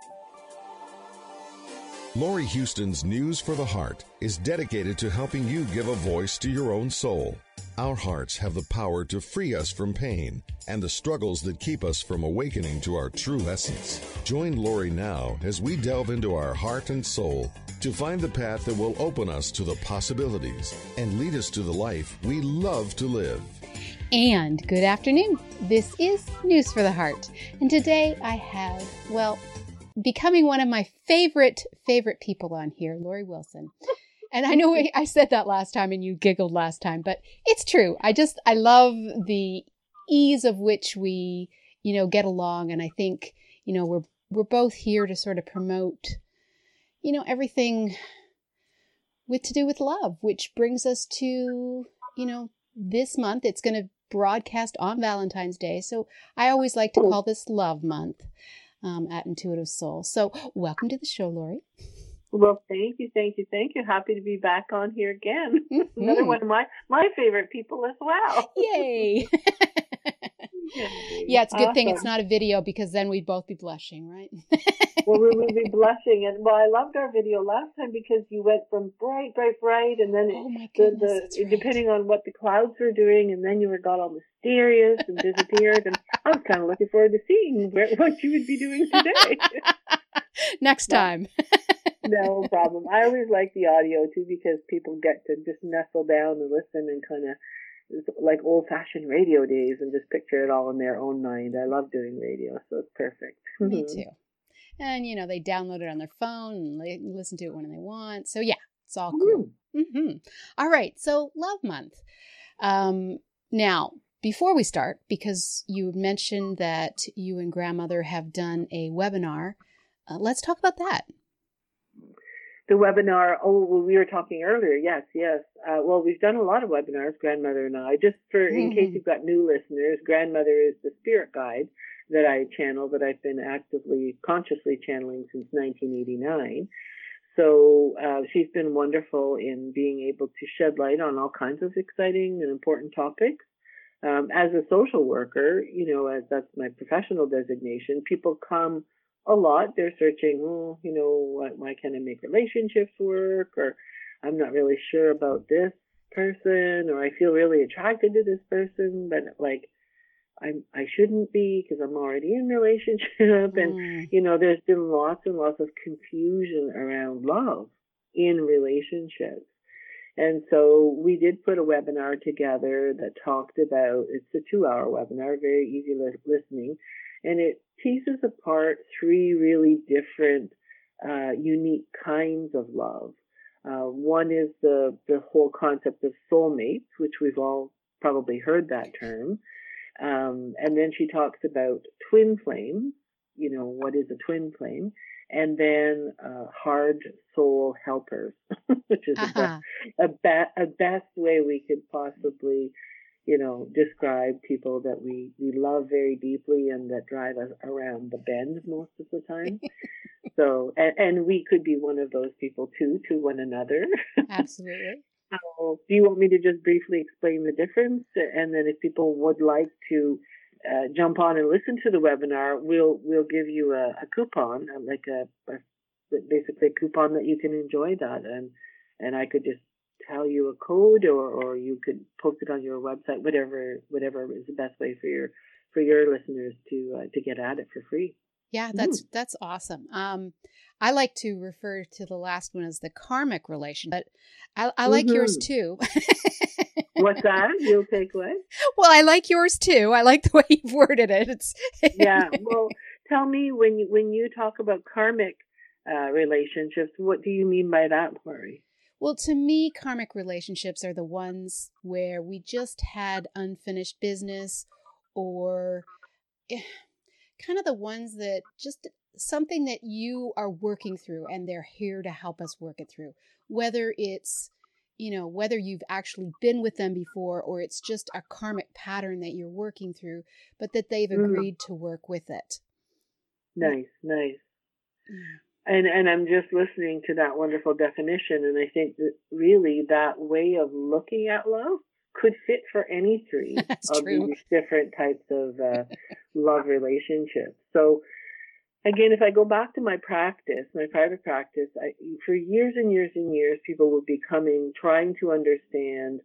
Lori Houston's News for the Heart is dedicated to helping you give a voice to your own soul. Our hearts have the power to free us from pain and the struggles that keep us from awakening to our true essence. Join Lori now as we delve into our heart and soul to find the path that will open us to the possibilities and lead us to the life we love to live. And good afternoon. This is News for the Heart. And today I have, becoming one of my favorite people on here, Lori Wilson. And I know I said that last time and you giggled last time, but it's true. I love the ease of which we, get along. And I think, we're both here to sort of promote, everything to do with love, which brings us to, this month. It's going to broadcast on Valentine's Day. So I always like to call this Love Month. At Intuitive Soul. So welcome to the show, Lori. Well, thank you. Happy to be back on here again. Mm-hmm. Another one of my favorite people as well. Yay. Yeah, it's a good thing it's not a video because then we'd both be blushing, right? Well, we would be blushing. And I loved our video last time because you went from bright, and then depending on what the clouds were doing, and then you got all mysterious and disappeared. And I was kind of looking forward to seeing what you would be doing today. Next time. No problem. I always like the audio too because people get to just nestle down and listen and kind of like old-fashioned radio days and just picture it all in their own mind. I love doing radio, so it's perfect. Me too. And, they download it on their phone and they listen to it when they want. So, yeah, it's all cool. Mm-hmm. All right. So, Love Month. Now, before we start, because you mentioned that you and grandmother have done a webinar, let's talk about that. The webinar, we were talking earlier. Yes. We've done a lot of webinars, grandmother and I. Just in case you've got new listeners, grandmother is the spirit guide that I channel, that I've been consciously channeling since 1989. So she's been wonderful in being able to shed light on all kinds of exciting and important topics. As a social worker, as that's my professional designation, people come a lot. They're searching, why can't I make relationships work? Or I'm not really sure about this person, or I feel really attracted to this person, but I shouldn't be because I'm already in a relationship. And, there's been lots and lots of confusion around love in relationships. And so we did put a webinar together that talked about, it's a 2-hour webinar, very easy listening. And it teases apart 3 really different, unique kinds of love. One is the whole concept of soulmates, which we've all probably heard that term. And then she talks about twin flames, what is a twin flame? And then hard soul helpers, which is a best way we could possibly describe people that we love very deeply and that drive us around the bend most of the time. So, and we could be one of those people too, to one another. Absolutely. So, do you want me to just briefly explain the difference? And then if people would like to jump on and listen to the webinar, we'll give you a coupon, basically a coupon that you can enjoy that. And I could just tell you a code, or you could post it on your website, whatever is the best way for your listeners to get at it for free. Yeah, that's awesome. I like to refer to the last one as the karmic relation, but I like yours too. What's that? You'll take what? Well, I like yours too. I like the way you've worded it. Yeah. Well, tell me when you talk about karmic relationships, what do you mean by that, Lori? Well, to me, karmic relationships are the ones where we just had unfinished business, or kind of the ones that just something that you are working through and they're here to help us work it through. Whether it's, whether you've actually been with them before or it's just a karmic pattern that you're working through, but that they've agreed to work with it. Nice. And I'm just listening to that wonderful definition, and I think that really that way of looking at love could fit for any 3 That's of true. These different types of love relationships. So again, if I go back to my practice, my private practice, for years and years and years, people would be coming, trying to understand,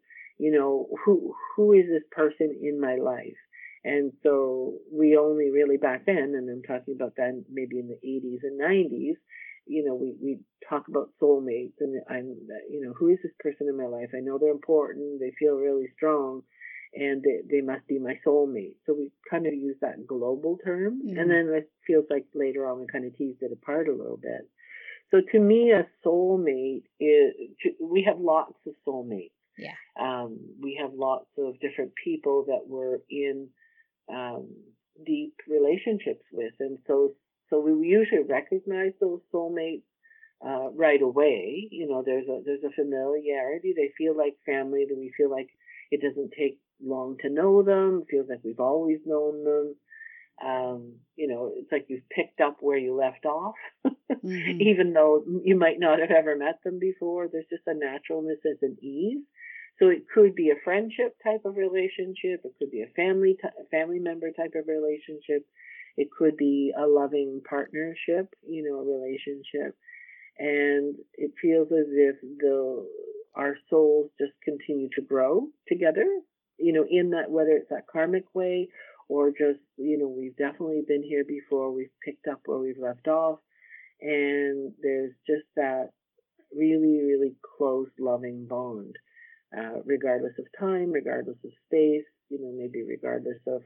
who is this person in my life? And so we only really back then, and I'm talking about then maybe in the 80s and 90s, we talk about soulmates, and who is this person in my life? I know they're important, they feel really strong, and they must be my soulmate. So we kind of use that global term. Mm-hmm. And then it feels like later on we kind of teased it apart a little bit. So to me, a soulmate we have lots of soulmates. Yeah. We have lots of different people that we're in deep relationships with. And so we usually recognize those soulmates right away. There's a familiarity. They feel like family, that we feel like it doesn't take long to know them. It feels like we've always known them. It's like you've picked up where you left off, mm-hmm. even though you might not have ever met them before. There's just a naturalness and an ease. So it could be a friendship type of relationship. It could be a family member type of relationship. It could be a loving partnership, a relationship. And it feels as if our souls just continue to grow together, in that, whether it's that karmic way or just, we've definitely been here before, we've picked up where we've left off. And there's just that really, really close, loving bond, regardless of time, regardless of space, maybe regardless of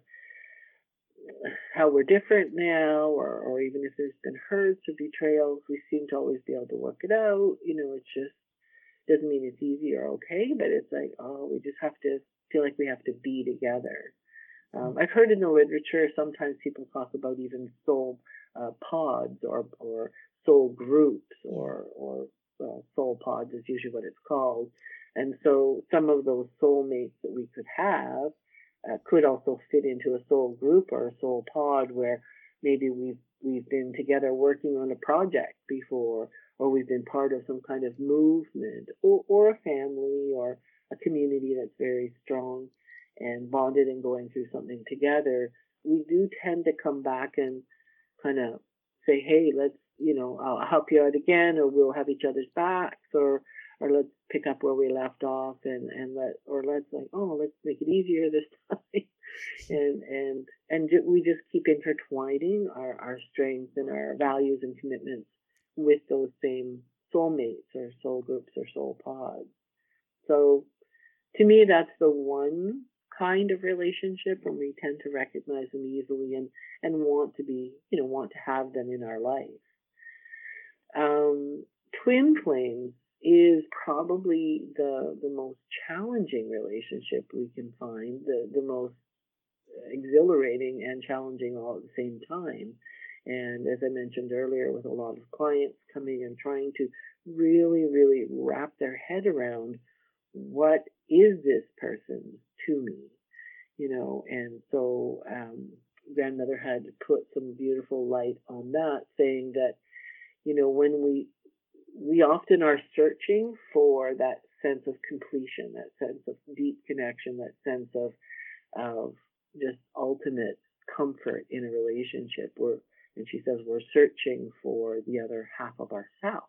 how we're different now, or even if there's been hurts or betrayals, we seem to always be able to work it out. It's just, doesn't mean it's easy or okay, but it's like, we just have to feel like we have to be together. I've heard in the literature, sometimes people talk about even soul pods or soul groups or soul pods is usually what it's called. And so some of those soulmates that we could have could also fit into a soul group or a soul pod, where maybe we've been together working on a project before, or we've been part of some kind of movement, or a family or a community that's very strong and bonded and going through something together. We do tend to come back and kind of say, hey, let's, I'll help you out again, or we'll have each other's backs, or let's pick up where we left off, and let's make it easier this time. and we just keep intertwining our strengths and our values and commitments with those same soulmates or soul groups or soul pods. So to me, that's the one kind of relationship when we tend to recognize them easily and want to have them in our life. Twin flames is probably the most challenging relationship we can find, the most exhilarating and challenging all at the same time. And as I mentioned earlier, with a lot of clients coming and trying to really, really wrap their head around, what is this person to me? And so grandmother had put some beautiful light on that, saying that, when we often are searching for that sense of completion, that sense of deep connection, that sense of just ultimate comfort in a relationship. And she says we're searching for the other half of ourselves.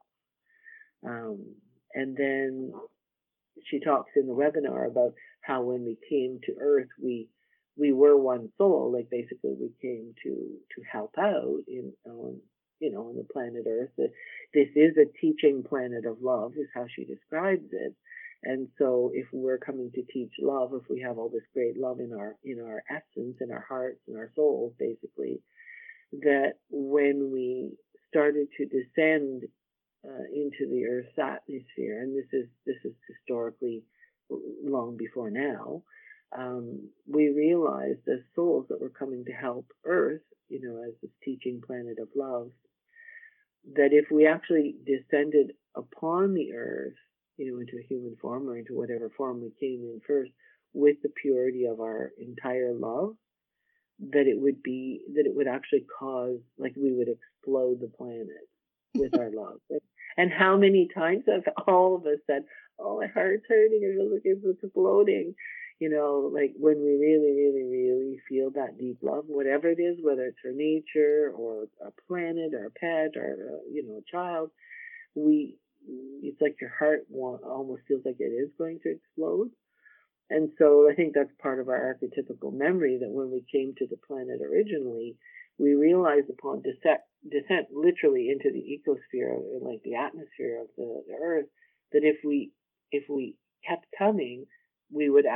And then she talks in the webinar about how when we came to Earth, we were one soul. Like basically, we came to help out on the planet Earth. This is a teaching planet of love, is how she describes it. And so if we're coming to teach love, if we have all this great love in our essence, in our hearts, in our souls, basically, that when we started to descend into the Earth's atmosphere, and this is historically long before now, we realized as souls that were coming to help Earth, as this teaching planet of love, that if we actually descended upon the Earth, into a human form or into whatever form we came in first, with the purity of our entire love, that it would actually cause, like, we would explode the planet with our love. And how many times have all of us said, oh, my heart's hurting, it's exploding, like when we really, really, really feel that deep love, whatever it is, whether it's for nature or a planet or a pet or, a child, it's like your heart almost feels like it is going to explode. And so I think that's part of our archetypical memory, that when we came to the planet originally, we realized upon descent literally into the ecosphere, like the atmosphere of the earth, that if we kept coming, we would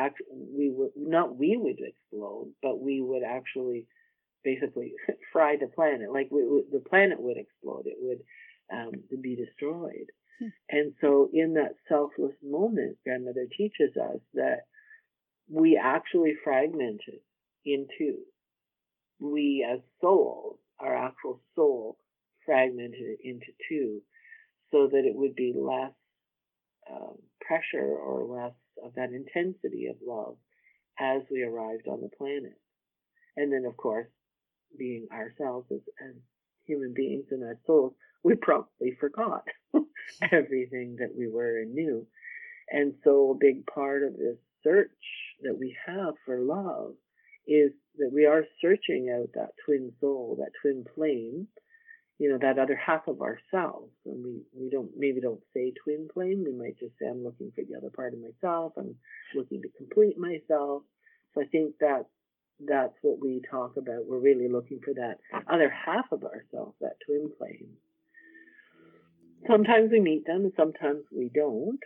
explode, but we would actually basically fry the planet. Like the planet would explode. It would be destroyed. And so in that selfless moment, Grandmother teaches us that we actually fragmented in two. We as souls, our actual soul, fragmented into two, so that it would be less pressure or less of that intensity of love as we arrived on the planet. And then, of course, being ourselves as human beings and as souls, we probably forgot everything that we were and knew. And so a big part of this search that we have for love is that we are searching out that twin soul, that twin flame, that other half of ourselves. And we don't say twin flame. We might just say, I'm looking for the other part of myself. I'm looking to complete myself. So I think that's what we talk about. We're really looking for that other half of ourselves, that twin flame. Sometimes we meet them and sometimes we don't.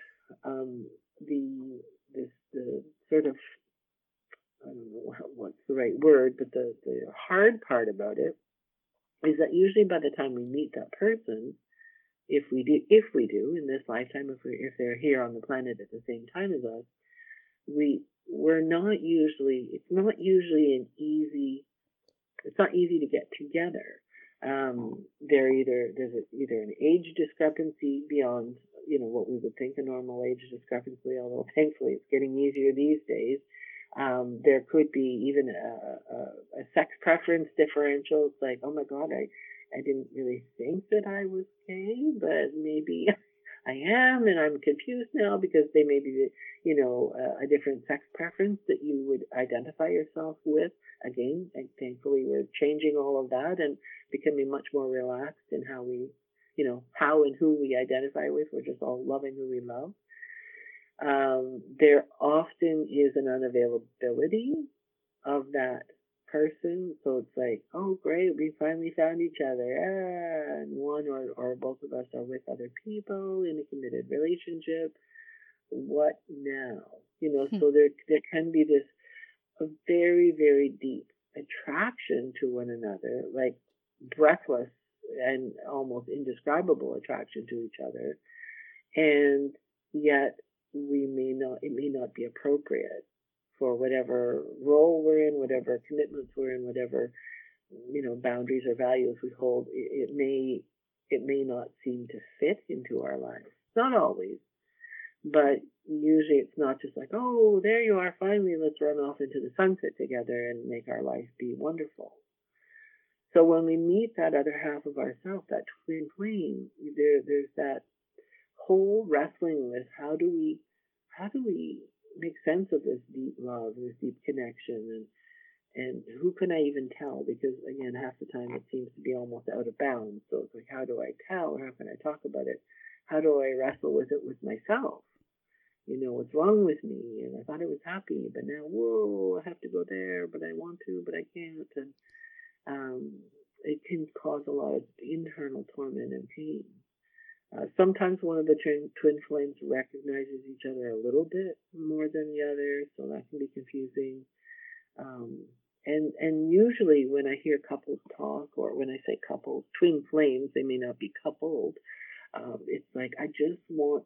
The sort of, I don't know what's the right word, but the hard part about it is that usually by the time we meet that person, if we do in this lifetime, if they're here on the planet at the same time as us, it's not easy to get together. There's either an age discrepancy beyond, what we would think a normal age discrepancy, although thankfully it's getting easier these days. There could be even a sex preference differential. It's like, oh my God, I didn't really think that I was gay, but maybe I am, and I'm confused now because they may be, a different sex preference that you would identify yourself with. Again, and thankfully we're changing all of that and becoming much more relaxed in how we, how and who we identify with. We're just all loving who we love. There often is an unavailability of that person. So it's like, oh, great, we finally found each other. And one or both of us are with other people in a committed relationship. What now? So there can be this a very, very deep attraction to one another, like breathless and almost indescribable attraction to each other. And yet it may not be appropriate for whatever role we're in, whatever commitments we're in, whatever, boundaries or values we hold. It may not seem to fit into our lives. Not always, but usually it's not just like, oh, there you are, finally, let's run off into the sunset together and make our life be wonderful. So when we meet that other half of ourselves, that twin flame, there's that whole wrestling with how do we make sense of this deep love, this deep connection, and who can I even tell? Because again, half the time it seems to be almost out of bounds. So it's like, how do I tell? How can I talk about it? How do I wrestle with it with myself? What's wrong with me? And I thought I was happy, but now, whoa, I have to go there, but I want to, but I can't. And it can cause a lot of internal torment and pain. Sometimes one of the twin flames recognizes each other a little bit more than the other, so that can be confusing. And usually when I hear couples talk, or when I say couples, twin flames, they may not be coupled. It's like, I want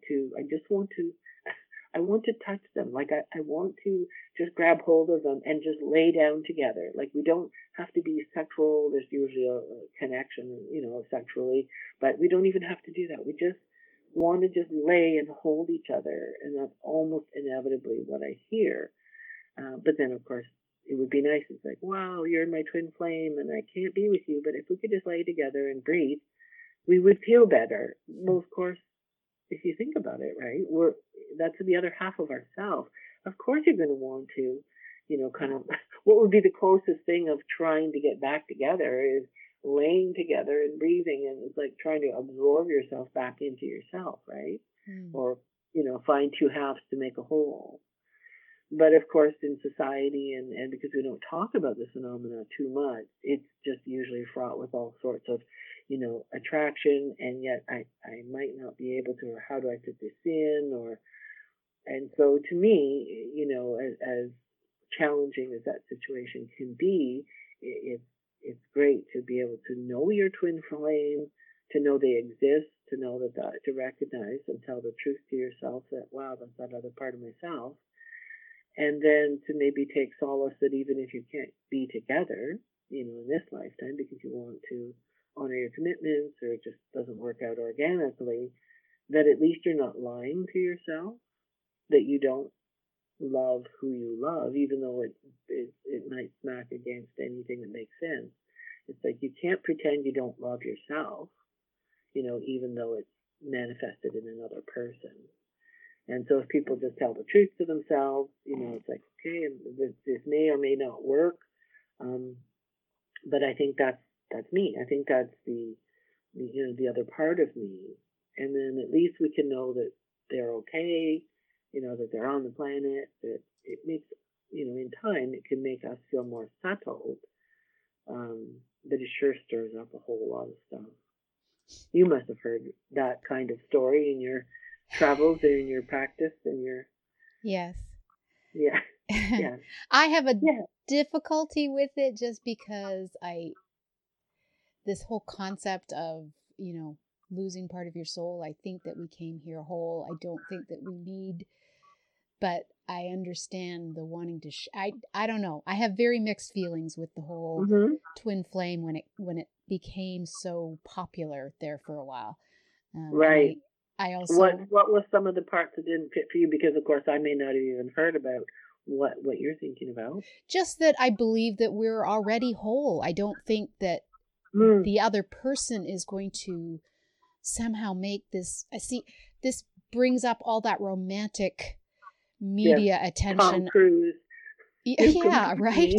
to touch them. Like I want to just grab hold of them and just lay down together. Like we don't have to be sexual. There's usually a connection, sexually, but we don't even have to do that. We just want to just lay and hold each other. And that's almost inevitably what I hear. But then of course it would be nice. It's like, wow, you're my twin flame and I can't be with you. But if we could just lay together and breathe, we would feel better. Well, of course, if you think about it, right, that's the other half of ourselves. of course you're going to want to, kind of, what would be the closest thing of trying to get back together is laying together and breathing, and it's like trying to absorb yourself back into yourself, right? Or, find two halves to make a whole. But of course, in society, and because we don't talk about this phenomena too much, it's just usually fraught with all sorts of, attraction, and yet I might not be able to, or how do I fit this in, and so to me, as challenging as that situation can be, it's great to be able to know your twin flame, to know they exist, to know to recognize and tell the truth to yourself that, wow, that's that other part of myself. And then to maybe take solace that even if you can't be together, in this lifetime, because you want to honor your commitments or it just doesn't work out organically, that at least you're not lying to yourself, that you don't love who you love, even though it might smack against anything that makes sense. It's like you can't pretend you don't love yourself, even though it's manifested in another person. And so if people just tell the truth to themselves, it's like, okay, this may or may not work. But I think that's me. I think that's the other part of me. And then at least we can know that they're okay, that they're on the planet, that it makes, in time, it can make us feel more settled. But it sure stirs up a whole lot of stuff. You must have heard that kind of story in your travels and in your practice and your... Yes. Yeah. Yeah. I have a difficulty with it just because this whole concept of, losing part of your soul, I think that we came here whole. I don't think that we need, but I understand the wanting to, I don't know. I have very mixed feelings with the whole twin flame when it became so popular there for a while. Right. I also... What was some of the parts that didn't fit for you? Because of course I may not have even heard about what you're thinking about. Just that I believe that we're already whole. I don't think that the other person is going to somehow make this... This brings up all that romantic media attention. Tom Cruise. Yeah, right?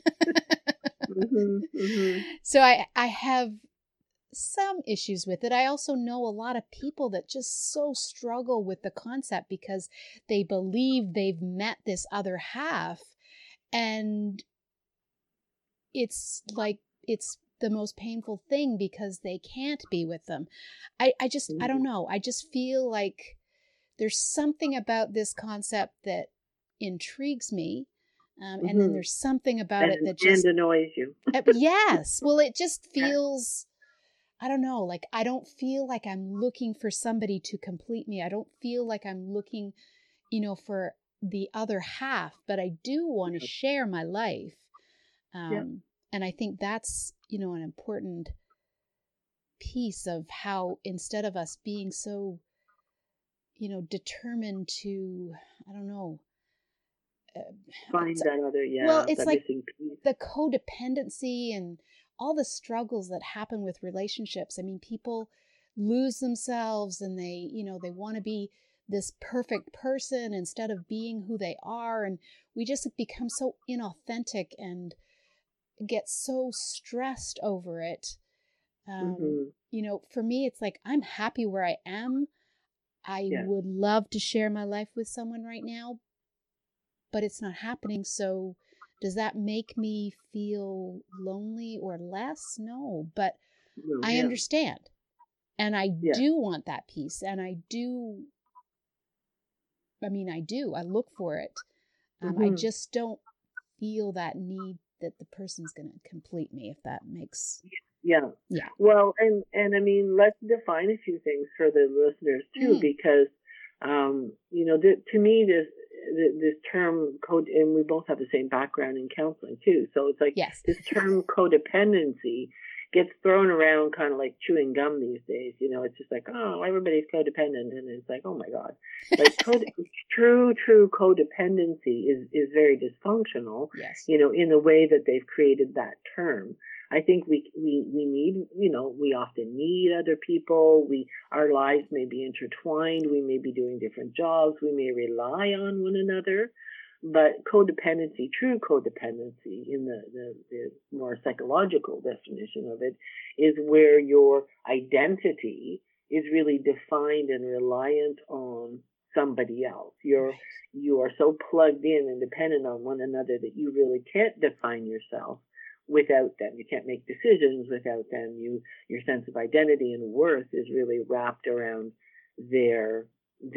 So I have some issues with it. I also know a lot of people that just so struggle with the concept because they believe they've met this other half, and it's like it's the most painful thing because they can't be with them. I don't know. I just feel like there's something about this concept that intrigues me. And then there's something about it that just annoys you. Yes. Well, it just feels, I don't know, like I don't feel like I'm looking for somebody to complete me. I don't feel like I'm looking, for the other half, but I do want to share my life. And I think that's, an important piece of how, instead of us being so, determined to, I don't know, find that other, well, it's that like missing piece. The codependency and all the struggles that happen with relationships. I mean, people lose themselves and they want to be this perfect person instead of being who they are. And we just become so inauthentic and get so stressed over it. For me, it's like, I'm happy where I am. I would love to share my life with someone right now, but it's not happening. So does that make me feel lonely or less? No, but I understand. And I do want that peace. And I look for it. I just don't feel that need that the person's going to complete me, if that makes... Yeah. Well, and I mean, let's define a few things for the listeners too, because, to me, this term code, and we both have the same background in counseling too. So it's like this term codependency gets thrown around kind of like chewing gum these days. It's just like, oh, everybody's codependent. And it's like, oh my God, like true codependency is very dysfunctional, in the way that they've created that term. I think we need, we often need other people. Our lives may be intertwined. We may be doing different jobs. We may rely on one another. But codependency, true codependency in the more psychological definition of it, is where your identity is really defined and reliant on somebody else. You are so plugged in and dependent on one another that you really can't define yourself without them. You can't make decisions without them. Your sense of identity and worth is really wrapped around their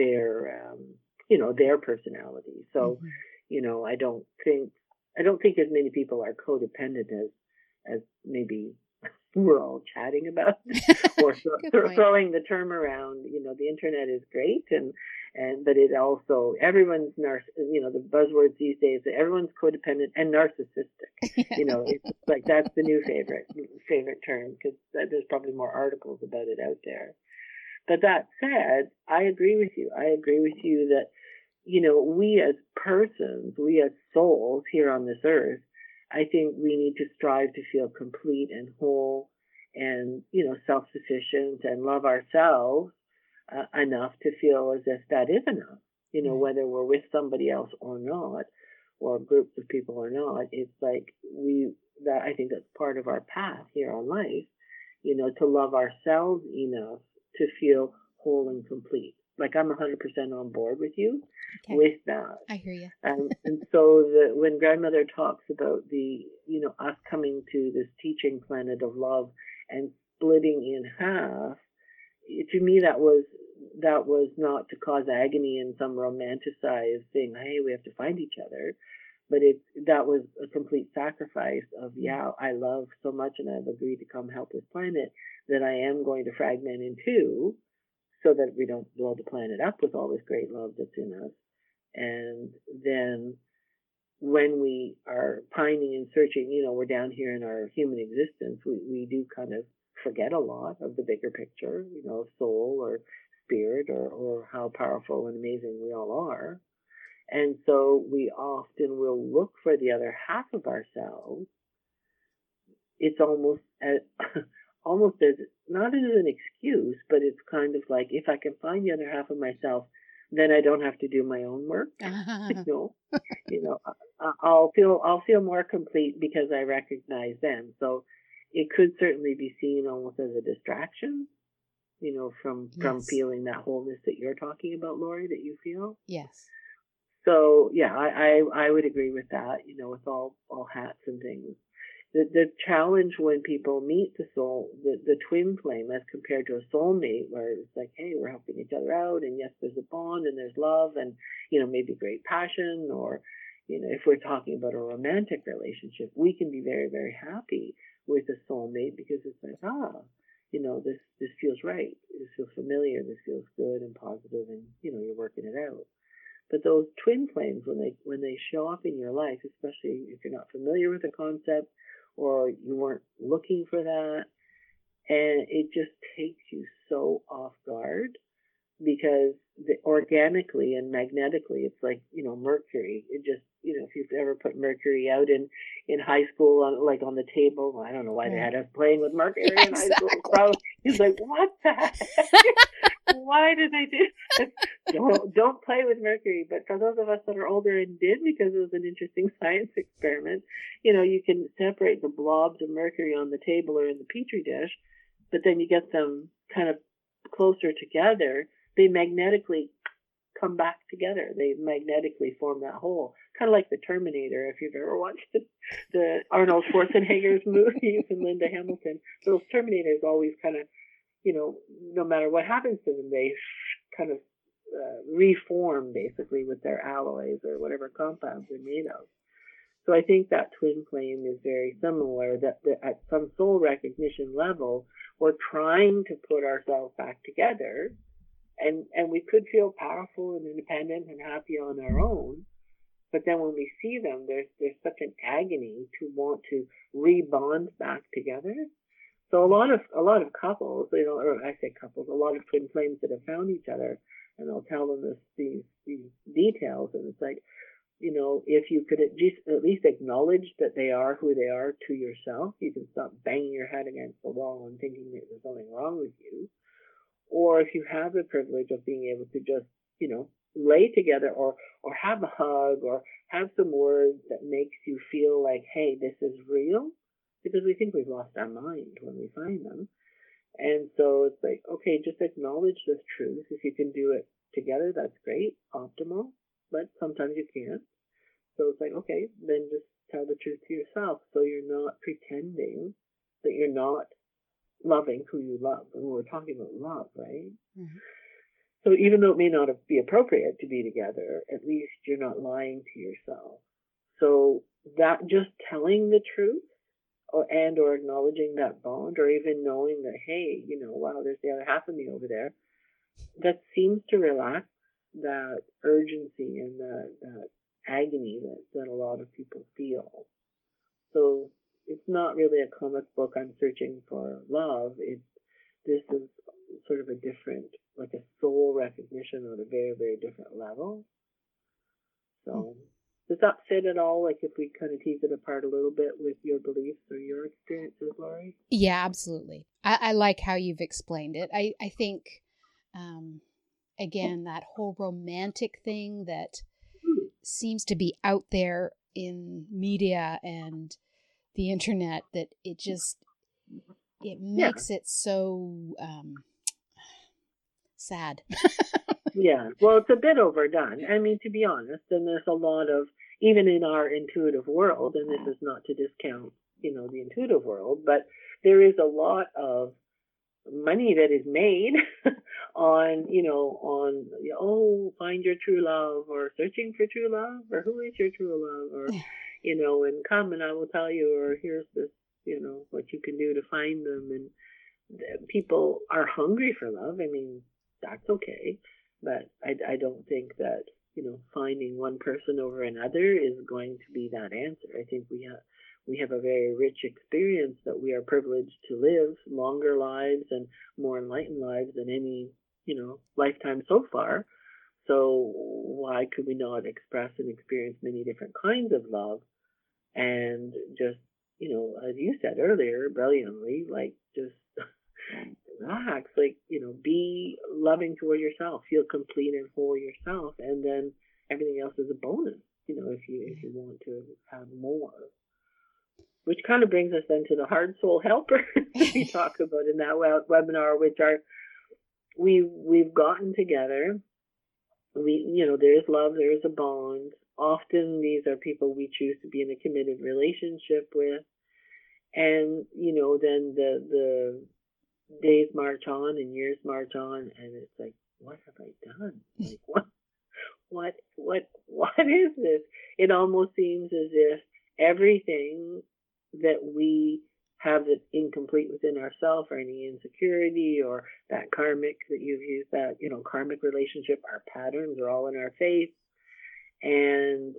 personality. So, I don't think as many people are codependent as maybe we're all chatting about or throwing the term around. The internet is great but it also, everyone's the buzzwords these days, everyone's codependent and narcissistic. It's like that's the new favorite term, because there's probably more articles about it out there. But that said, I agree with you. That, we as persons, we as souls here on this earth, I think we need to strive to feel complete and whole and, self-sufficient and love ourselves enough to feel as if that is enough, whether we're with somebody else or not, or groups of people or not. It's like I think that's part of our path here on life, to love ourselves enough to feel whole and complete. Like, I'm 100% on board with you with that. I hear you. And so when grandmother talks about us coming to this teaching planet of love and splitting in half, to me that was not to cause agony in some romanticized thing. Hey, we have to find each other. But that was a complete sacrifice of, I love so much and I've agreed to come help this planet that I am going to fragment in two so that we don't blow the planet up with all this great love that's in us. And then when we are pining and searching, we're down here in our human existence, we do kind of forget a lot of the bigger picture, of soul or spirit or how powerful and amazing we all are. And so we often will look for the other half of ourselves. It's almost as not as an excuse, but it's kind of like, if I can find the other half of myself, then I don't have to do my own work. I'll feel more complete because I recognize them. So it could certainly be seen almost as a distraction, from feeling that wholeness that you're talking about, Lori, that you feel. Yes. So yeah, I would agree with that, with all hats and things. The challenge when people meet the soul, the twin flame, as compared to a soulmate, where it's like, hey, we're helping each other out, and yes, there's a bond and there's love and, maybe great passion, or, if we're talking about a romantic relationship, we can be very, very happy with a soulmate because it's like, this feels right. This feels familiar. This feels good and positive, and, you're working it out. But those twin flames, when they show up in your life, especially if you're not familiar with the concept or you weren't looking for that, and it just takes you so off guard, because organically and magnetically, it's like, Mercury. It just, if you've ever put Mercury out in high school, on the table, I don't know why they had us playing with Mercury in high school. Probably, he's like, what the heck? Why did they do this? Don't play with Mercury. But for those of us that are older and did, because it was an interesting science experiment, you can separate the blobs of Mercury on the table or in the Petri dish, but then you get them kind of closer together. They magnetically come back together. They magnetically form that whole. Kind of like the Terminator, if you've ever watched the Arnold Schwarzenegger's movies and Linda Hamilton. Those Terminators always kind of, no matter what happens to them, they kind of reform basically with their alloys or whatever compounds they're made of. So I think that twin flame is very similar, that at some soul recognition level, we're trying to put ourselves back together, and we could feel powerful and independent and happy on our own. But then when we see them, there's such an agony to want to rebond back together. So a lot of couples, or I say couples, a lot of twin flames that have found each other, and I'll tell them these details, and it's like, if you could at least acknowledge that they are who they are to yourself, you can stop banging your head against the wall and thinking that there's something wrong with you. Or if you have the privilege of being able to just, lay together or have a hug or have some words that makes you feel like, hey, this is real, because we think we've lost our mind when we find them. And so it's like, okay, just acknowledge this truth. If you can do it together, that's great, optimal, but sometimes you can't. So it's like, okay, then just tell the truth to yourself, so you're not pretending that you're not loving who you love. And we're talking about love, right? Mm-hmm. So even though it may not be appropriate to be together, at least you're not lying to yourself. So that just telling the truth or acknowledging that bond, or even knowing that, hey, wow, there's the other half of me over there, that seems to relax that urgency and that agony that a lot of people feel. So it's not really a comic book, I'm searching for love. This is sort of a different, like a soul recognition on a very, very different level. So does that fit at all? Like if we kind of tease it apart a little bit with your beliefs or your experiences, Laurie? Yeah, absolutely. I like how you've explained it. I think, again, that whole romantic thing that seems to be out there in media and the internet, that it makes it so sad. Yeah, well, it's a bit overdone. I mean, to be honest, and there's a lot of, even in our intuitive world, and this is not to discount, the intuitive world, but there is a lot of money that is made on, find your true love, or searching for true love, or who is your true love, or, and come and I will tell you, or here's this, what you can do to find them. And people are hungry for love. I mean, that's okay. But I don't think that, finding one person over another is going to be that answer. I think we have a very rich experience that we are privileged to live longer lives and more enlightened lives than any, lifetime so far. So why could we not express and experience many different kinds of love and just, as you said earlier, brilliantly, like just relax, like, be loving toward yourself, feel complete and whole yourself, and then everything else is a bonus, if you want to have more. Which kind of brings us then to the heart soul helper we talk about in that webinar, which are, we've gotten together, there's love, there's a bond. Often these are people we choose to be in a committed relationship with, and then the days march on and years march on, and it's like, what have I done? Like, what is this? It almost seems as if everything that we have that's incomplete within ourselves, or any insecurity, or that karmic, that you've used, that, karmic relationship, our patterns are all in our face. And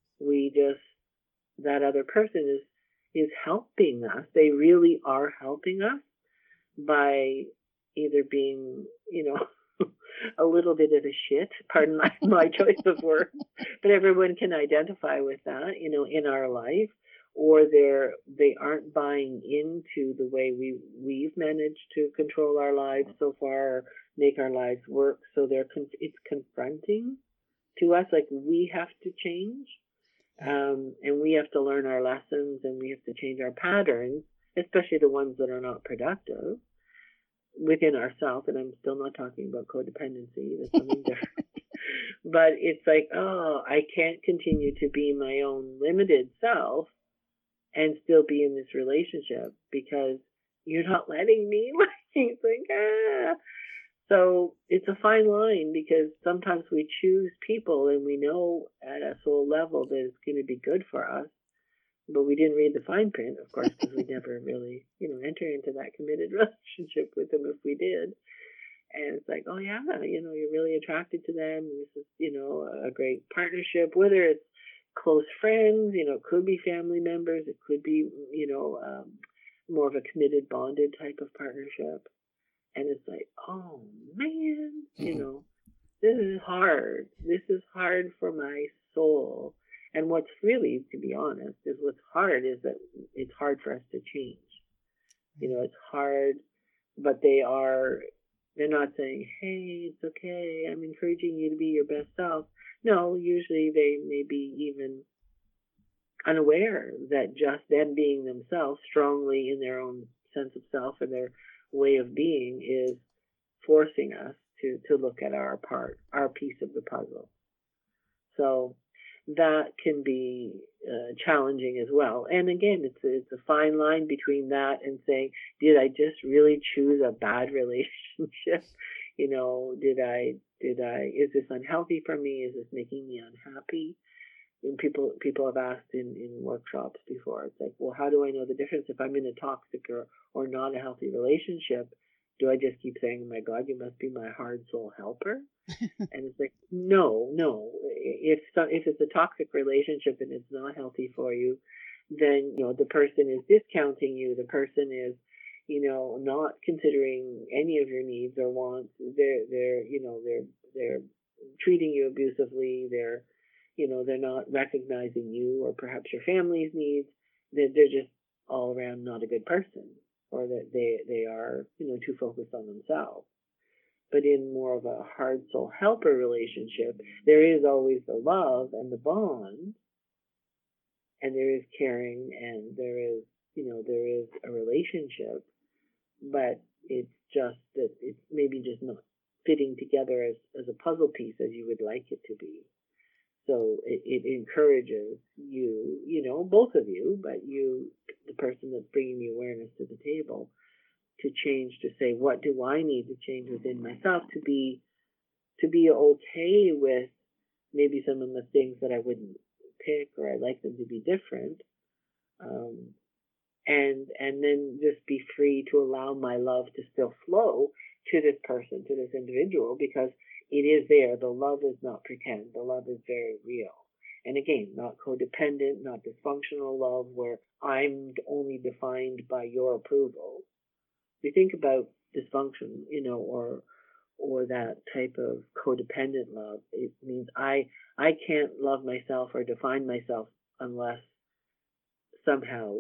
that other person is helping us. They really are helping us by either being, a little bit of a shit, pardon my choice of words, but everyone can identify with that, in our life, or they aren't buying into the way we've managed to control our lives so far, make our lives work. So it's confronting to us, like we have to change, and we have to learn our lessons, and we have to change our patterns, especially the ones that are not productive within ourselves. And I'm still not talking about codependency. That's something different. But it's like, I can't continue to be my own limited self and still be in this relationship because you're not letting me. It's like, So it's a fine line, because sometimes we choose people and we know at a soul level that it's going to be good for us, but we didn't read the fine print, of course, because we never really, enter into that committed relationship with them if we did. And it's like, oh yeah, you're really attracted to them. This is, a great partnership, whether it's close friends, it could be family members, it could be, more of a committed, bonded type of partnership. And it's like, oh man, this is hard. This is hard for my soul. And what's really, to be honest, is what's hard is that it's hard for us to change. It's hard, but they are They're not saying, hey, it's okay, I'm encouraging you to be your best self. No, usually they may be even unaware that just them being themselves strongly in their own sense of self and their way of being is forcing us to look at our part, our piece of the puzzle. So that can be challenging as well. And again, it's a fine line between that and saying, did I just really choose a bad relationship? You know, is this unhealthy for me? Is this making me unhappy? And people have asked in workshops before, it's like, well, how do I know the difference if I'm in a toxic or not a healthy relationship? Do I just keep saying, oh my God, you must be my hard soul helper? And it's like, no. If it's a toxic relationship and it's not healthy for you, then, you know, the person is discounting you. The person is, you know, not considering any of your needs or wants. They're treating you abusively. They're not recognizing you or perhaps your family's needs. They're just all around not a good person, or that they are, you know, too focused on themselves. But in more of a hard soul helper relationship, there is always the love and the bond, and there is caring, and there is a relationship, but it's just that it's maybe just not fitting together as a puzzle piece as you would like it to be. So it encourages you, you know, both of you, but you, the person that's bringing the awareness to the table, to change, to say, what do I need to change within myself to be okay with maybe some of the things that I wouldn't pick, or I'd like them to be different, and then just be free to allow my love to still flow to this person, to this individual, because it is there. The love is not pretend. The love is very real. And again, not codependent, not dysfunctional love where I'm only defined by your approval. We think about dysfunction, you know, or that type of codependent love. It means I can't love myself or define myself unless somehow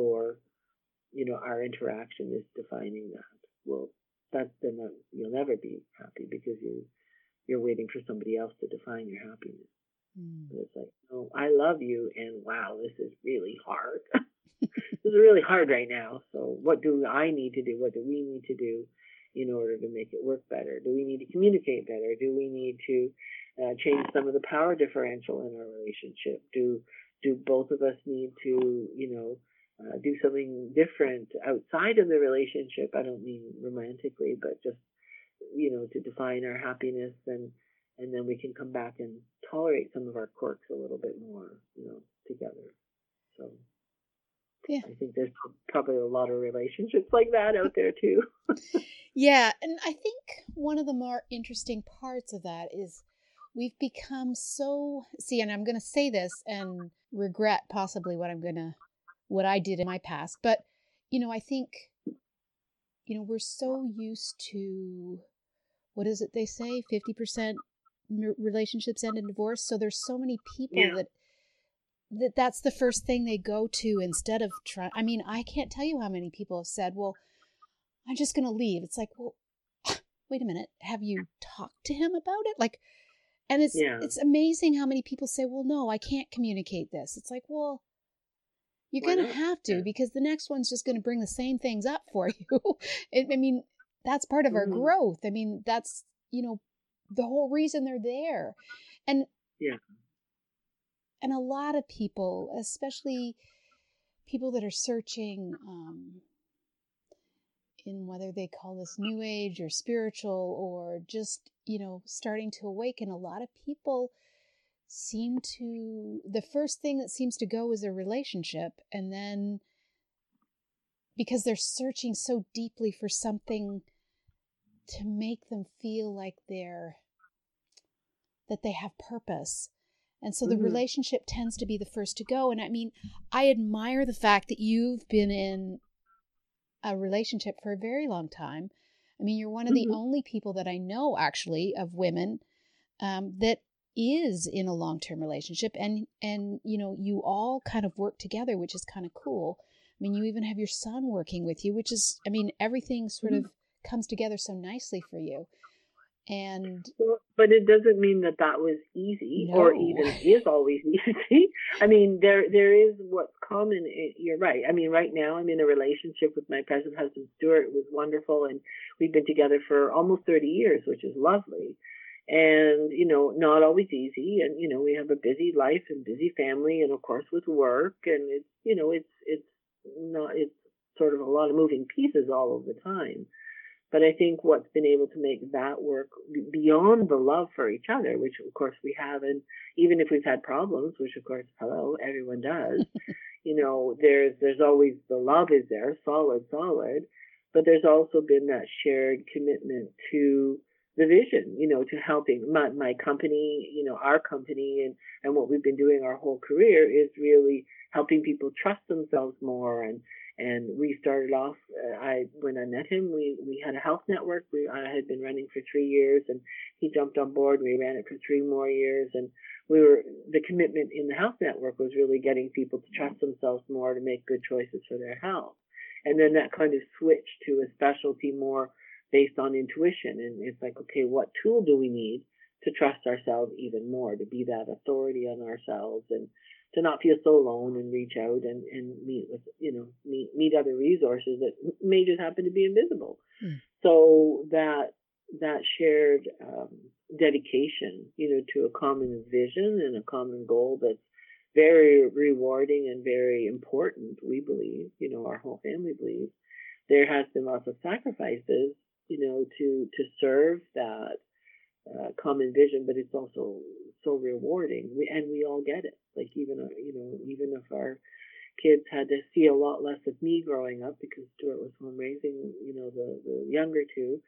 our interaction is defining that. Well, then you'll never be happy because you're waiting for somebody else to define your happiness. But it's like, oh, I love you, and wow, this is really hard. This is really hard right now. So what do I need to do? What do we need to do in order to make it work better? Do we need to communicate better? Do we need to change some of the power differential in our relationship? Do both of us need to, do something different outside of the relationship? I don't mean romantically, but just, to define our happiness, and then we can come back and tolerate some of our quirks a little bit more, together. So yeah, I think there's probably a lot of relationships like that out there too. Yeah, and I think one of the more interesting parts of that is we've become and I'm going to say this and regret possibly what I did in my past, but I think we're so used to, what is it they say, 50% relationships end in divorce. So there's so many people that's the first thing they go to instead of trying. I mean, I can't tell you how many people have said, well, I'm just going to leave. It's like, well, wait a minute. Have you talked to him about it? Like, and it's amazing how many people say, well, no, I can't communicate this. It's like, well, you're going to have to, because the next one's just going to bring the same things up for you. I mean, that's part of our growth. I mean, that's, the whole reason they're there. And and a lot of people, especially people that are searching in whether they call this new age or spiritual or just, starting to awaken, a lot of people the first thing that seems to go is a relationship. And then because they're searching so deeply for something to make them feel like that they have purpose. And so the relationship tends to be the first to go. And I mean, I admire the fact that you've been in a relationship for a very long time. I mean, you're one of the only people that I know, actually, of women that is in a long-term relationship. And you all kind of work together, which is kind of cool. I mean, you even have your son working with you, which is, I mean, everything sort of comes together so nicely for you. And well, but it doesn't mean that that was easy or no. even is always easy. I mean, there is what's common. You're right. I mean, right now I'm in a relationship with my present husband, Stuart. It was wonderful, and we've been together for almost 30 years, which is lovely. And, not always easy. And, we have a busy life and busy family, and of course with work, and it's sort of a lot of moving pieces all of the time. But I think what's been able to make that work beyond the love for each other, which of course we have, and even if we've had problems, which of course, hello, everyone does, there's always the love is there, solid, but there's also been that shared commitment to the vision, to helping my company, our company, and what we've been doing our whole career is really helping people trust themselves more. And we started off, when I met him, we had a health network I had been running for 3 years, and he jumped on board. We ran it for 3 more years, and the commitment in the health network was really getting people to trust themselves more to make good choices for their health. And then that kind of switched to a specialty more based on intuition. And it's like, okay, what tool do we need to trust ourselves even more, to be that authority on ourselves, and to not feel so alone, and reach out and meet with, meet other resources that may just happen to be invisible. So that shared dedication, to a common vision and a common goal that's very rewarding and very important, we believe, our whole family believes. There has been lots of sacrifices, to serve that common vision, but it's also so rewarding. We all get it. Like even if our kids had to see a lot less of me growing up because Stuart was home raising, the younger two,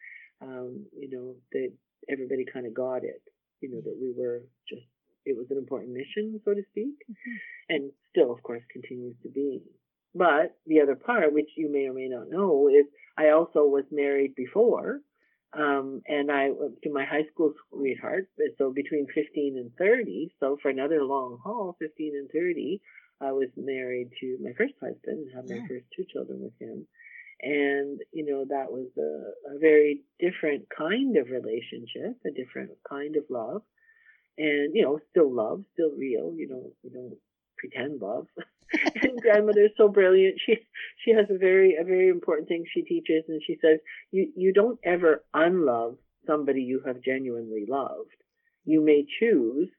that everybody kind of got it, that we were just, it was an important mission, so to speak, and still, of course, continues to be. But the other part, which you may or may not know, is I also was married before. And I went to my high school sweetheart, so between 15 and 30, so for another long haul, 15 and 30, I was married to my first husband and had my first 2 children with him. And, that was a very different kind of relationship, a different kind of love. And, still love, still real, we don't pretend love. And grandmother is so brilliant. She has a very important thing she teaches, and she says, you don't ever unlove somebody you have genuinely loved. You may choose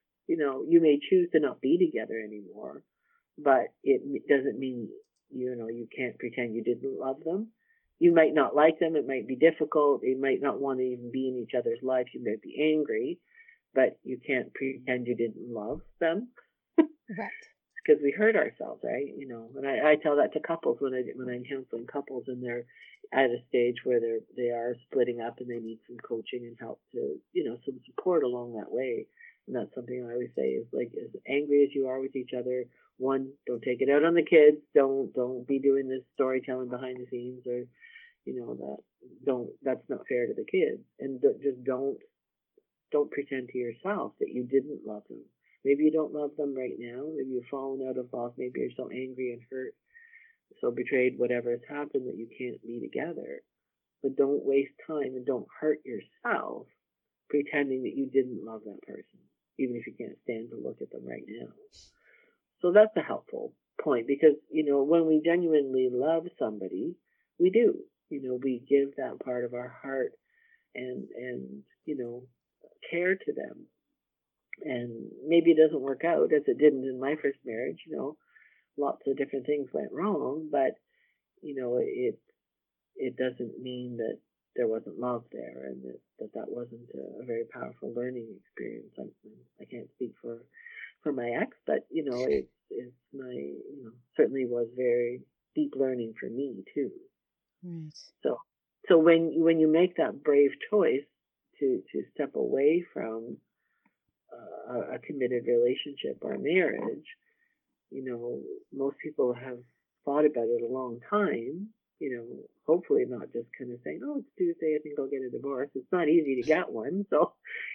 to not be together anymore, but it doesn't mean, you can't pretend you didn't love them. You might not like them. It might be difficult. You might not want to even be in each other's lives. You might be angry, but you can't pretend you didn't love them. Right. Because we hurt ourselves, right? And I tell that to couples when I'm counseling couples, and they're at a stage where they are splitting up and they need some coaching and help to, some support along that way. And that's something I always say is, like, as angry as you are with each other, one, don't take it out on the kids. Don't be doing this storytelling behind the scenes, or, that's not fair to the kids. And just don't pretend to yourself that you didn't love them. Maybe you don't love them right now. Maybe you've fallen out of love. Maybe you're so angry and hurt, so betrayed, whatever has happened, that you can't be together. But don't waste time and don't hurt yourself pretending that you didn't love that person, even if you can't stand to look at them right now. So that's a helpful point, because, when we genuinely love somebody, we do. We give that part of our heart and care to them. And maybe it doesn't work out as it didn't in my first marriage. Lots of different things went wrong, but it doesn't mean that there wasn't love there, and that wasn't a very powerful learning experience. I can't speak for my ex, but it's my certainly was very deep learning for me too. Right. So when you make that brave choice to step away from a committed relationship or marriage, most people have thought about it a long time, hopefully not just kind of saying, oh, it's Tuesday, I think I'll get a divorce. It's not easy to get one. So,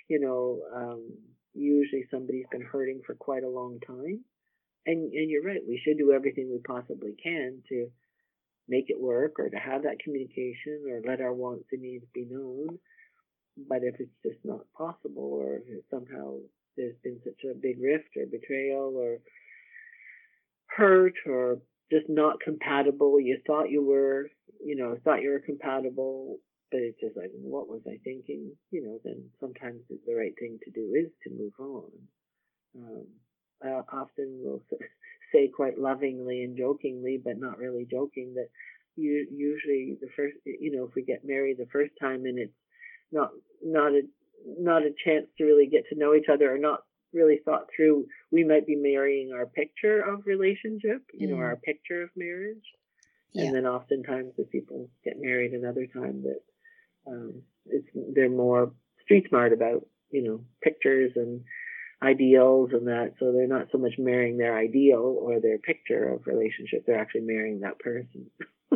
usually somebody's been hurting for quite a long time. And you're right, we should do everything we possibly can to make it work or to have that communication or let our wants and needs be known. But if it's just not possible, or if somehow there's been such a big rift or betrayal or hurt or just not compatible, you thought you were compatible, but it's just like, what was I thinking? Then sometimes the right thing to do is to move on. I often will say quite lovingly and jokingly, but not really joking, that usually the first, if we get married the first time and it's not a chance to really get to know each other, or not really thought through, we might be marrying our picture of relationship, our picture of marriage. Yeah. And then oftentimes the people get married another time that they're more street smart about, pictures and ideals and that. So they're not so much marrying their ideal or their picture of relationship. They're actually marrying that person.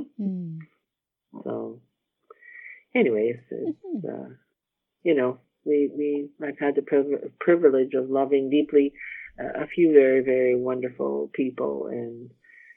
So anyways, it's, I've had the privilege of loving deeply a few very, very wonderful people, and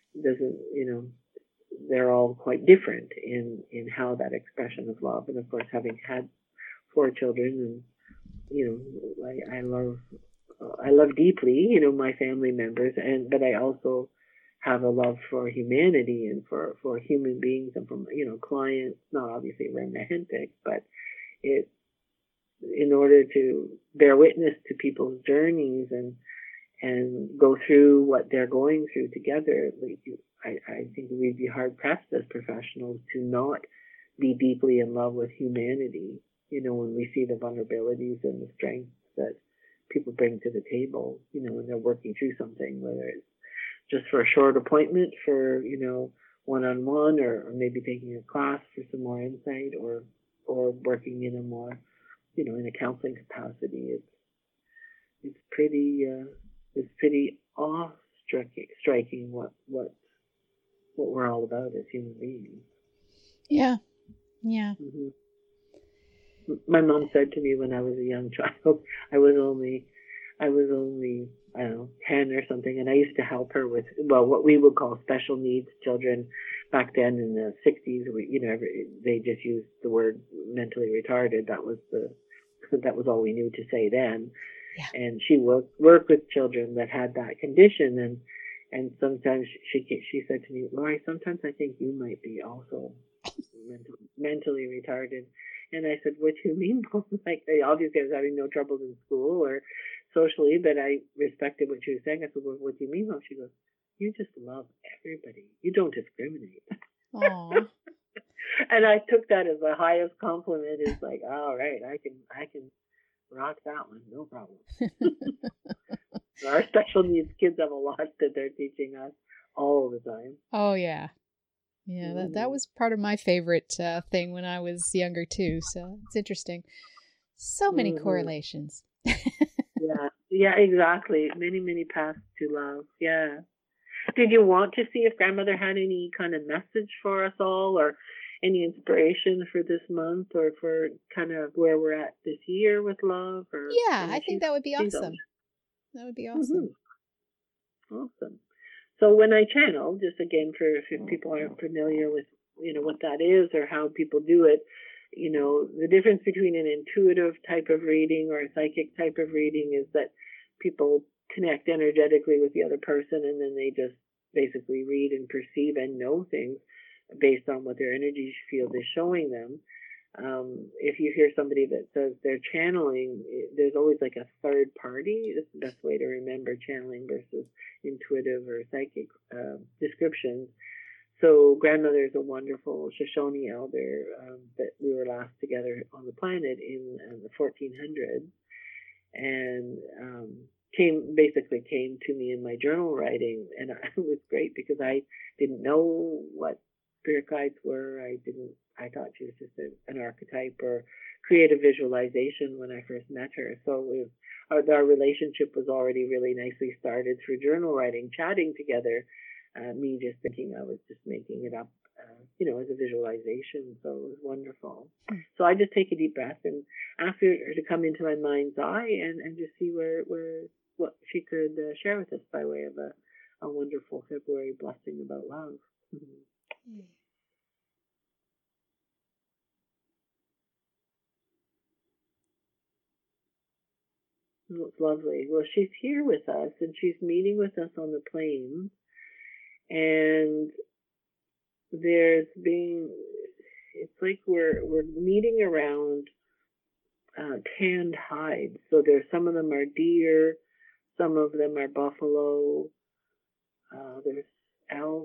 they're all quite different in how that expression of love. And of course, having had 4 children, and I love deeply, my family members, but I also have a love for humanity and for human beings and from, clients, not obviously romantic, but in order to bear witness to people's journeys and go through what they're going through together, I think we'd be hard pressed as professionals to not be deeply in love with humanity, when we see the vulnerabilities and the strengths that people bring to the table, when they're working through something, whether it's just for a short appointment for, one-on-one, or maybe taking a class for some more insight, or working in a more, in a counseling capacity. It's pretty awe-striking what we're all about as human beings. Yeah. Mm-hmm. My mom said to me when I was a young child, I was only, I don't know, 10 or something, and I used to help her with, what we would call special needs children. Back then in the 60s, they just used the word mentally retarded. That was all we knew to say then. Yeah. And she worked with children that had that condition, and sometimes she said to me, Laurie, sometimes I think you might be also mentally retarded. And I said, what do you mean? Like, obviously I was having no troubles in school or socially, but I respected what she was saying. I said, well, what do you mean? Well, she goes, you just love everybody. You don't discriminate. Aww. And I took that as the highest compliment. It's like, all right, I can rock that one, no problem. Our special needs kids have a lot that they're teaching us all the time. Oh yeah. Yeah, that was part of my favorite thing when I was younger too. So it's interesting. So many correlations. Yeah, exactly. Many, many paths to love. Yeah. Did you want to see if grandmother had any kind of message for us all, or any inspiration for this month, or for kind of where we're at this year with love? Or yeah, I think that would be awesome. That would be awesome. Mm-hmm. Awesome. So when I channel, just again for if people aren't familiar with, what that is or how people do it, the difference between an intuitive type of reading or a psychic type of reading is that people connect energetically with the other person, and then they just basically read and perceive and know things based on what their energy field is showing them. If you hear somebody that says they're channeling, there's always like a third party. It's the best way to remember channeling versus intuitive or psychic descriptions. So grandmother is a wonderful Shoshone elder that we were last together on the planet in the 1400s, and came to me in my journal writing, and it was great because I didn't know what spirit guides were. I thought she was just an archetype or creative visualization when I first met her. So our relationship was already really nicely started through journal writing, chatting together. Me just thinking I was just making it up, as a visualization. So it was wonderful. So I just take a deep breath and ask her to come into my mind's eye and just see what she could share with us by way of a wonderful February blessing about love. Oh, it's lovely. Well, she's here with us, and she's meeting with us on the plains. And it's like we're meeting around tanned hides. So some of them are deer, some of them are buffalo, there's elk,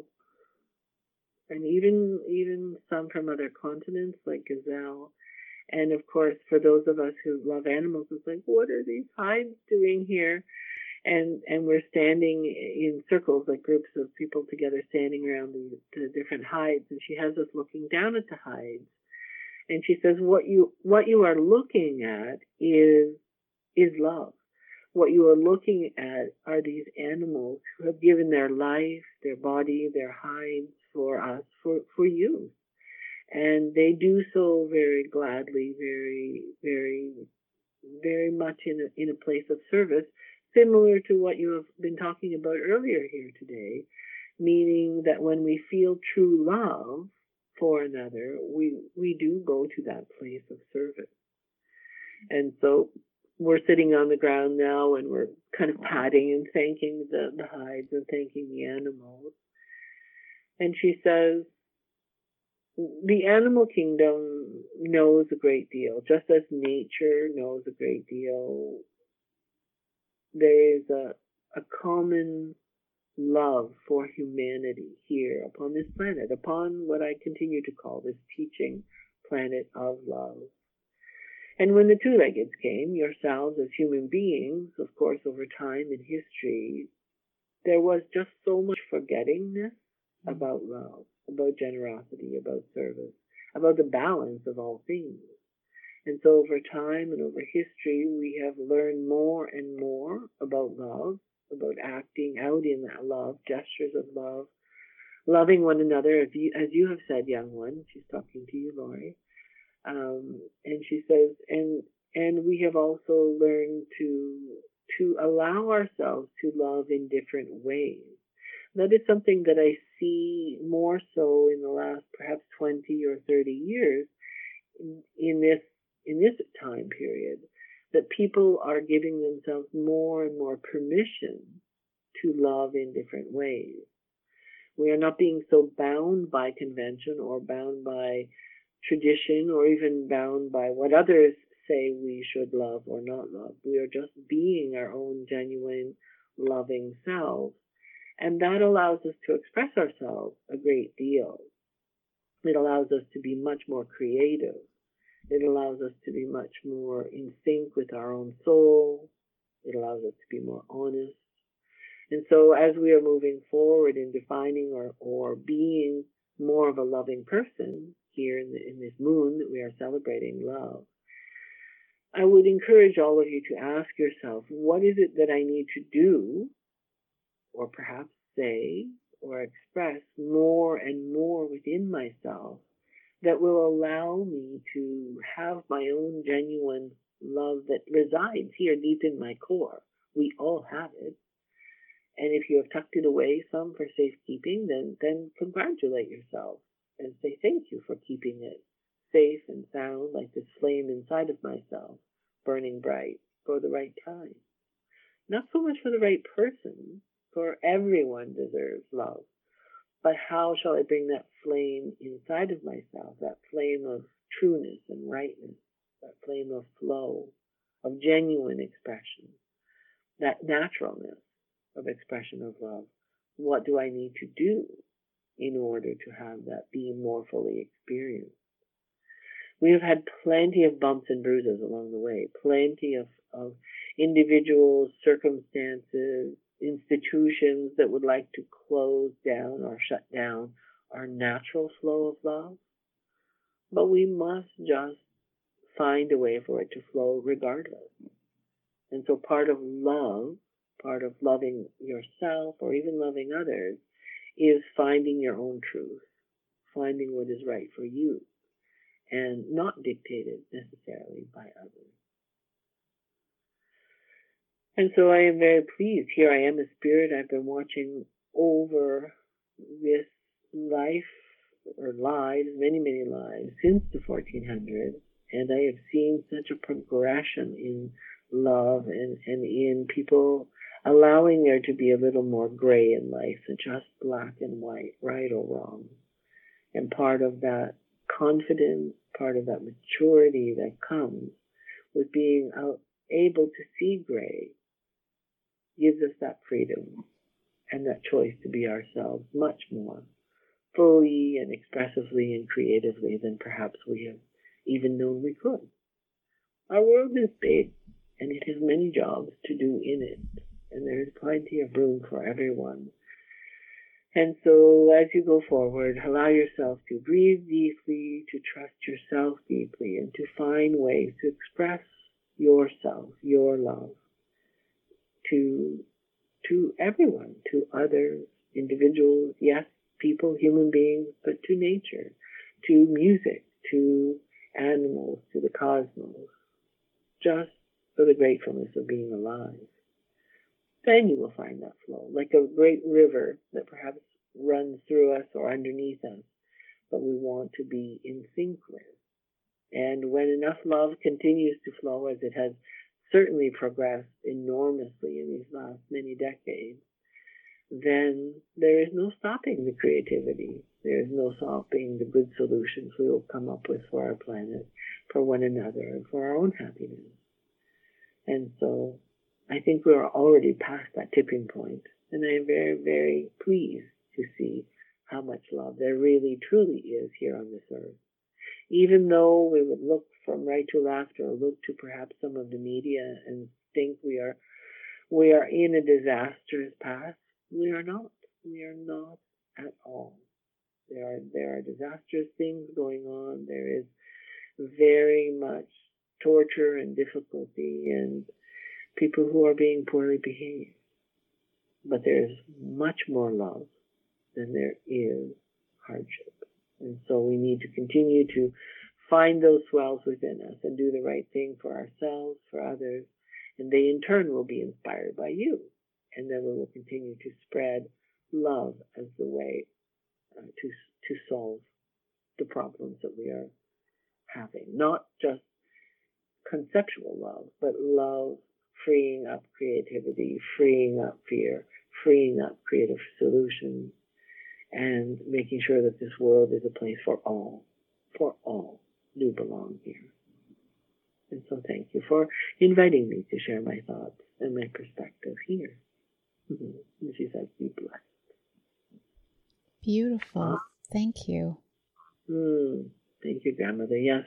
and even some from other continents like gazelle. And of course, for those of us who love animals, it's like, what are these hides doing here? And we're standing in circles, like groups of people together standing around the different hides. And she has us looking down at the hides. And she says, what you are looking at is love. What you are looking at are these animals who have given their life, their body, their hides for us, for you. And they do so very gladly, very, very, very much in a place of service, similar to what you have been talking about earlier here today, meaning that when we feel true love for another, we do go to that place of service. And so we're sitting on the ground now, and we're kind of patting and thanking the hides and thanking the animals. And she says, the animal kingdom knows a great deal, just as nature knows a great deal. There is a common love for humanity here upon this planet, upon what I continue to call this teaching planet of love. And when the two-leggeds came, yourselves as human beings, of course, over time in history, there was just so much forgettingness about love, about generosity, about service, about the balance of all things. And so over time and over history, we have learned more and more about love, about acting out in that love, gestures of love, loving one another, as you have said, young one. She's talking to you, Laurie. And she says, and we have also learned to allow ourselves to love in different ways. That is something that I see more so in the last perhaps 20 or 30 years in this time period, that people are giving themselves more and more permission to love in different ways. We are not being so bound by convention or bound by tradition or even bound by what others say we should love or not love. We are just being our own genuine, loving selves. And that allows us to express ourselves a great deal. It allows us to be much more creative. It allows us to be much more in sync with our own soul. It allows us to be more honest. And so as we are moving forward in defining or being more of a loving person here in this moon that we are celebrating love, I would encourage all of you to ask yourself, what is it that I need to do, or perhaps say or express more and more within myself that will allow me to have my own genuine love that resides here deep in my core. We all have it. And if you have tucked it away some for safekeeping, then congratulate yourself and say thank you for keeping it safe and sound, like this flame inside of myself, burning bright for the right time. Not so much for the right person, for everyone deserves love. But how shall I bring that flame inside of myself, that flame of trueness and rightness, that flame of flow, of genuine expression, that naturalness of expression of love? What do I need to do in order to have that being more fully experienced? We have had plenty of bumps and bruises along the way, plenty of individuals, circumstances, institutions that would like to close down or shut down our natural flow of love. But we must just find a way for it to flow regardless. And so part of love, part of loving yourself or even loving others, is finding your own truth, finding what is right for you, and not dictated necessarily by others. And so I am very pleased. Here I am, a spirit. I've been watching over this life, or lives, many, many lives, since the 1400s. And I have seen such a progression in love and in people allowing there to be a little more gray in life than just black and white, right or wrong. And part of that confidence, part of that maturity that comes with being able to see gray gives us that freedom and that choice to be ourselves much more fully and expressively and creatively than perhaps we have even known we could. Our world is big, and it has many jobs to do in it, and there is plenty of room for everyone. And so as you go forward, allow yourself to breathe deeply, to trust yourself deeply, and to find ways to express yourself, your love, to everyone, to others, individuals, yes, people, human beings, but to nature, to music, to animals, to the cosmos, just for the gratefulness of being alive. Then you will find that flow, like a great river that perhaps runs through us or underneath us, but we want to be in sync with. And when enough love continues to flow, as it has certainly progressed enormously in these last many decades, then there is no stopping the creativity. There is no stopping the good solutions we will come up with for our planet, for one another, and for our own happiness. And so I think we're already past that tipping point, and I'm very, very pleased to see how much love there really, truly is here on this earth. Even though we would look from right to left or look to perhaps some of the media and think we are in a disastrous path, we are not. We are not at all. There are disastrous things going on. There is very much torture and difficulty and people who are being poorly behaved. But there's much more love than there is hardship. And so we need to continue to find those swells within us and do the right thing for ourselves, for others, and they in turn will be inspired by you. And then we will continue to spread love as the way to solve the problems that we are having. Not just conceptual love, but love freeing up creativity, freeing up fear, freeing up creative solutions, and making sure that this world is a place for all do belong here. And so thank you for inviting me to share my thoughts and my perspective here. And she says, be blessed. Beautiful. Thank you. Thank you, Grandmother. Yes.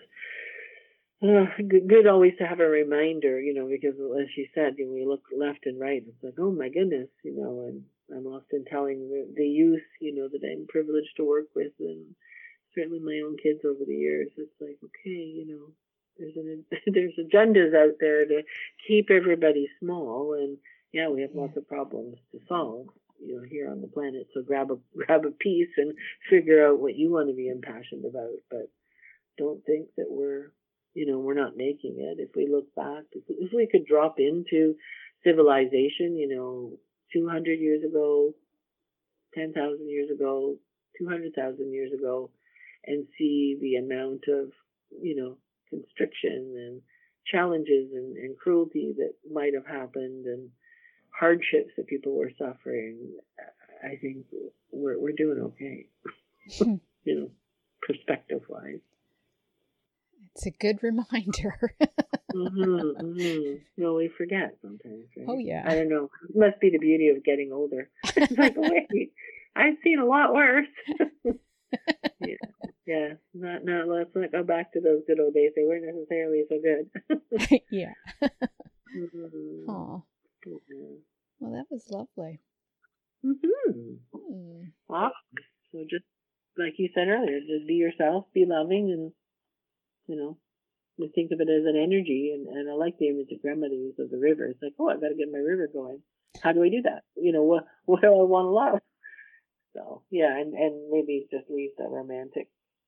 Good always to have a reminder, because as she said, we look left and right. It's like, oh my goodness, and I'm often telling the youth, that I'm privileged to work with, and certainly my own kids over the years. It's like, okay, there's agendas out there to keep everybody small, and yeah, we have lots of problems to solve, here on the planet. So grab a piece and figure out what you want to be impassioned about, but don't think that we're not making it. If we look back, if we could drop into civilization, 200 years ago, 10,000 years ago, 200,000 years ago, and see the amount of, constriction and challenges and cruelty that might have happened and hardships that people were suffering, I think we're doing okay, perspective-wise. It's a good reminder. No, we forget sometimes, right? Oh, yeah. I don't know. It must be the beauty of getting older. It's like, wait, I've seen a lot worse. Yeah. No, let's not go back to those good old days. They weren't necessarily so good. Yeah. Oh. Well, that was lovely. Awesome. So just like you said earlier, just be yourself, be loving, and we think of it as an energy, and I like the image that Grandmother used of the river. It's like, I've got to get my river going. How do I do that? What do I want to love? So yeah, and maybe just leave the romantic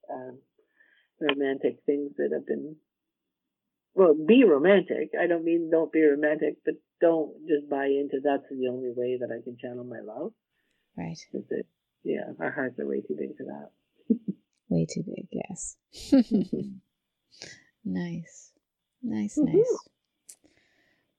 things that have been. Well, be romantic. I don't mean don't be romantic, but don't just buy into that's the only way that I can channel my love. Right. Our hearts are way too big for that. Way too big, yes. Nice.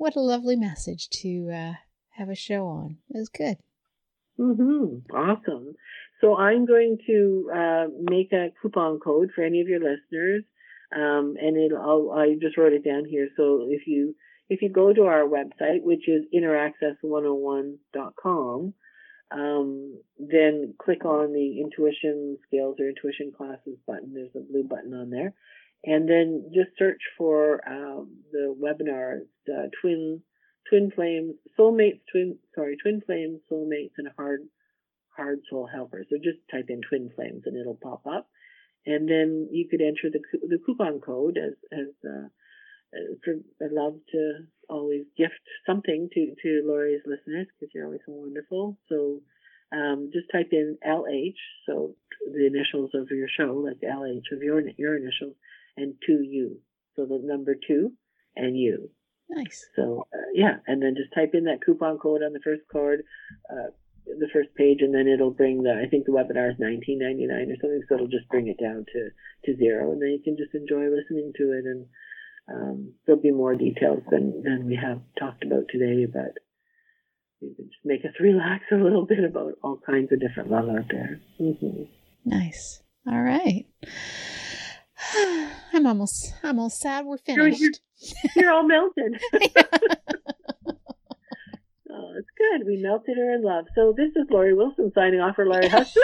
what a lovely message to have a show on. It was good. Awesome. So I'm going to make a coupon code for any of your listeners, and I just wrote it down here. So if you go to our website, which is inneraccess101.com, then click on the intuition skills or intuition classes button. There's a blue button on there, and then just search for the webinars, twin flames, soulmates, twin flames, soulmates, and hard soul helpers. So just type in twin flames and it'll pop up, and then you could enter the coupon code as I'd love to always gift something to Lori's listeners because you're always so wonderful. So just type in LH, so the initials of your show, like LH of your initials, and 2U, so the number 2 and U. Nice. So and then just type in that coupon code on the first card, the first page, and then it'll bring I think the webinar is $19.99 or something, so it'll just bring it down to $0, and then you can just enjoy listening to it. And there'll be more details than we have talked about today, but you can just make us relax a little bit about all kinds of different love out there. Nice. All right. I'm almost sad we're finished. You're all melted. Oh, it's good. We melted her in love. So this is Lori Wilson signing off for Larry Hudson.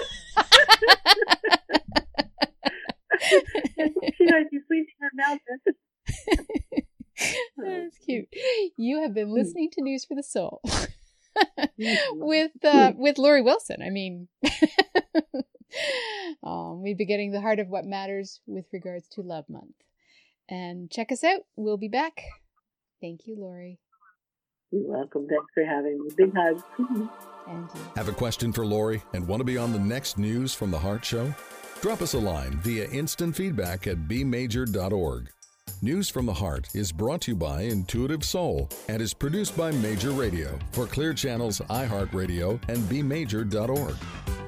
She might be sleeping her melted. That's cute. You have been listening to News for the Soul with Lori Wilson. I mean, we've been getting the heart of what matters with regards to Love Month. And check us out. We'll be back. Thank you, Lori. You're welcome. Thanks for having me. Big hug. And you. Have a question for Lori and want to be on the next News from the Heart show? Drop us a line via instant feedback at bmajor.org. News from the Heart is brought to you by Intuitive Soul and is produced by Major Radio for Clear Channel's iHeartRadio and bmajor.org.